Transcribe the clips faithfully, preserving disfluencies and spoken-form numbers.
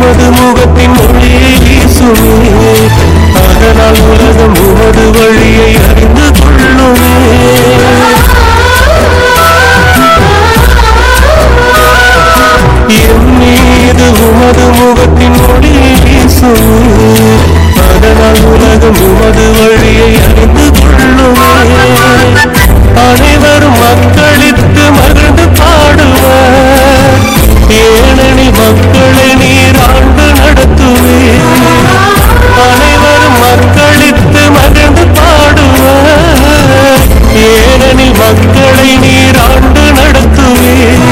உமது முகத்தின் ஒளியை வீசுமே, அதனால் உலகம் உமது வழியை அறிந்து கொள்ளுமே. என் மீது உமது முகத்தின் ஒளியை வீசுமே, அதனால் உலகம் உமது வழியை அறிந்து கொள்ளுமே. அனைவரும் மக்களித்து மகிழ்ந்து பாடுவர், ஏனெனில் மக்களை நீர் ஆண்டு நடத்துவே. அனைவரும் மக்களித்து மகிழ்ந்து பாடுவர், ஏனெனில் மக்களை நீர் ஆண்டு நடத்துவே.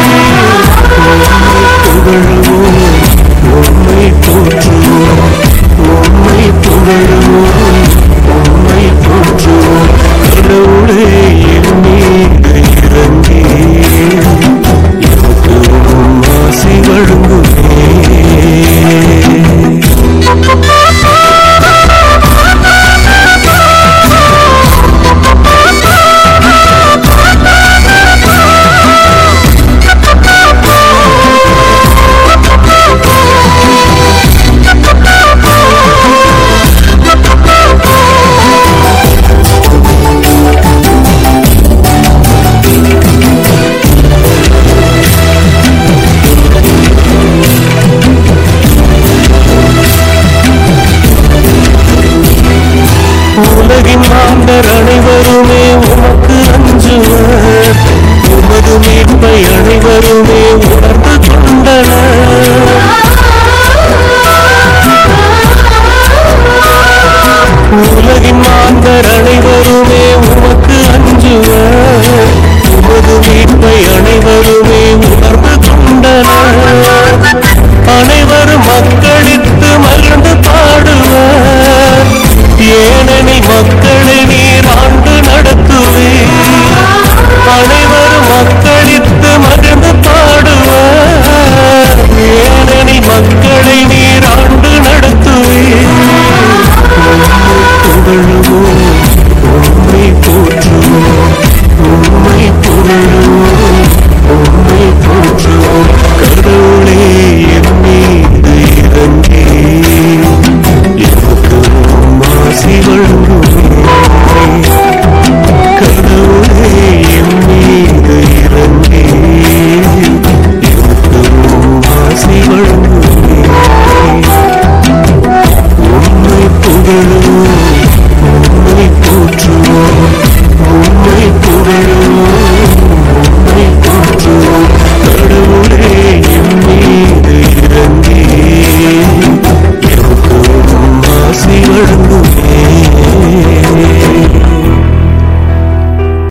புகழுவோம், உம்மை போற்றுவோம், உம்மை புகழுவோம், உம்மை போற்றுவோம். கடவுளே என் மீது இறங்கி எனக்கு உம் ஆசி வழங்குமே. உலகின் மாந்தர் அனைவருமே உமக்கு அஞ்சுவர், உமது மீட்பை அனைவருமே உணர்ந்து கொண்டனர். உலகின் மாந்தர் அனைவருமே உமக்கு அஞ்சுவர், உமது மீட்பை அனைவருமே உணர்ந்து கொண்டனர். அனைவரும் மக்களித்து மகிழ்ந்து பாடுவர், ஏனெனில் மக்களை நீர் ஆண்டு நடத்துவே. அனைவரும் மக்களித்து மகிழ்ந்து பாடுவர், ஏனெனில் மக்களை